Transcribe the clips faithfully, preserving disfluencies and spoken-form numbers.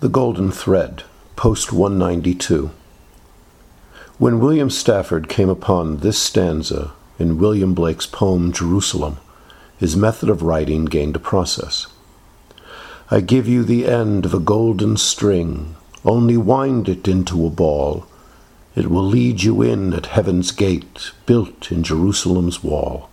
The Golden Thread, post one ninety-two. When William Stafford came upon this stanza in William Blake's poem Jerusalem, his method of writing gained a process. I give you the end of a golden string, only wind it into a ball. It will lead you in at heaven's gate, built in Jerusalem's wall.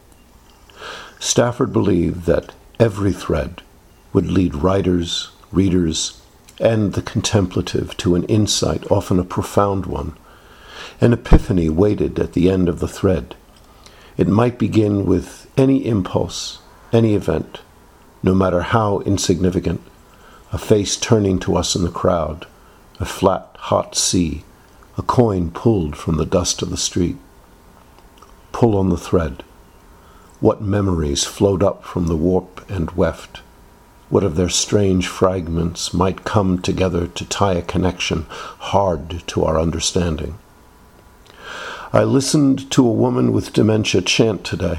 Stafford believed that every thread would lead writers, readers, and the contemplative to an insight, often a profound one. An epiphany waited at the end of the thread. It might begin with any impulse, any event, no matter how insignificant, a face turning to us in the crowd, a flat, hot sea, a coin pulled from the dust of the street. Pull on the thread. What memories flowed up from the warp and weft? What of their strange fragments might come together to tie a connection hard to our understanding? I listened to a woman with dementia chant today.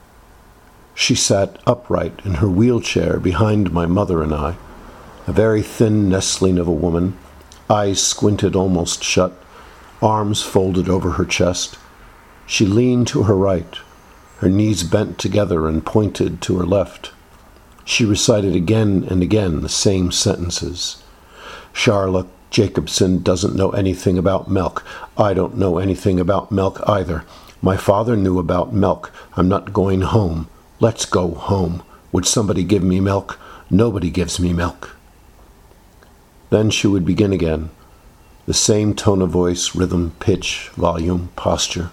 She sat upright in her wheelchair behind my mother and I, a very thin nestling of a woman, eyes squinted almost shut, arms folded over her chest. She leaned to her right, her knees bent together and pointed to her left. She recited again and again the same sentences. Charlotte Jacobson doesn't know anything about milk. I don't know anything about milk either. My father knew about milk. I'm not going home. Let's go home. Would somebody give me milk? Nobody gives me milk. Then she would begin again. The same tone of voice, rhythm, pitch, volume, posture.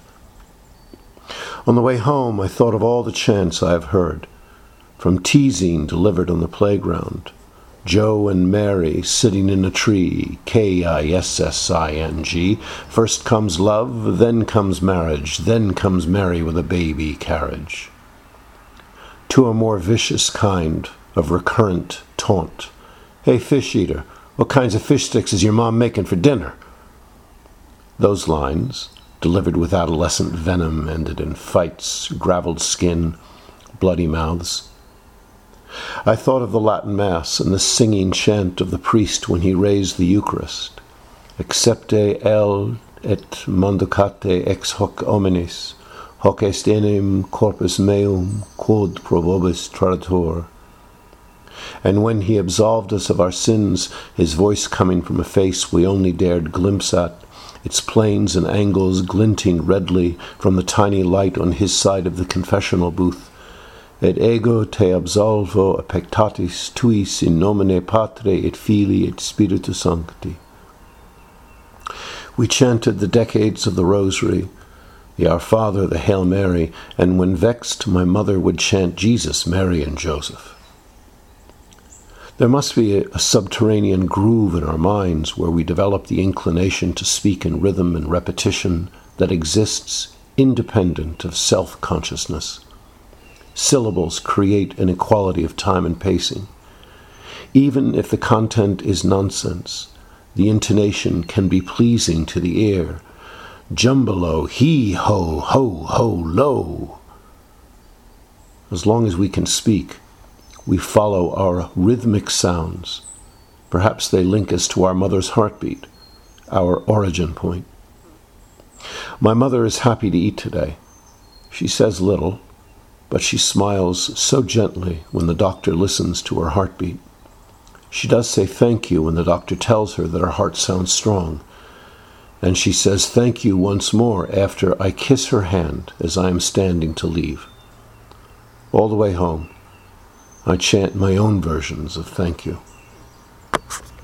On the way home, I thought of all the chants I have heard. From teasing delivered on the playground, Joe and Mary sitting in a tree, K I S S I N G. First comes love, then comes marriage, then comes Mary with a baby carriage. To a more vicious kind of recurrent taunt. Hey, fish eater, what kinds of fish sticks is your mom making for dinner? Those lines, delivered with adolescent venom, ended in fights, graveled skin, bloody mouths. I thought of the Latin Mass and the singing chant of the priest when he raised the Eucharist. Accepte el et mandocate ex hoc hominis, hoc est enim corpus meum, quod pro vobis traditor. And when he absolved us of our sins, his voice coming from a face we only dared glimpse at, its planes and angles glinting redly from the tiny light on his side of the confessional booth, et ego te absolvo a pectatis tuis in nomine Patre et Filii et Spiritus Sancti. We chanted the decades of the Rosary, the Our Father, the Hail Mary, and when vexed, my mother would chant Jesus, Mary, and Joseph. There must be a, a subterranean groove in our minds where we develop the inclination to speak in rhythm and repetition that exists independent of self-consciousness. Syllables create an equality of time and pacing. Even if the content is nonsense, the intonation can be pleasing to the ear. Jumbalo, he, ho, ho, ho, lo. As long as we can speak, we follow our rhythmic sounds. Perhaps they link us to our mother's heartbeat, our origin point. My mother is happy to eat today. She says little, but she smiles so gently when the doctor listens to her heartbeat. She does say thank you when the doctor tells her that her heart sounds strong. And she says thank you once more after I kiss her hand as I am standing to leave. All the way home, I chant my own versions of thank you.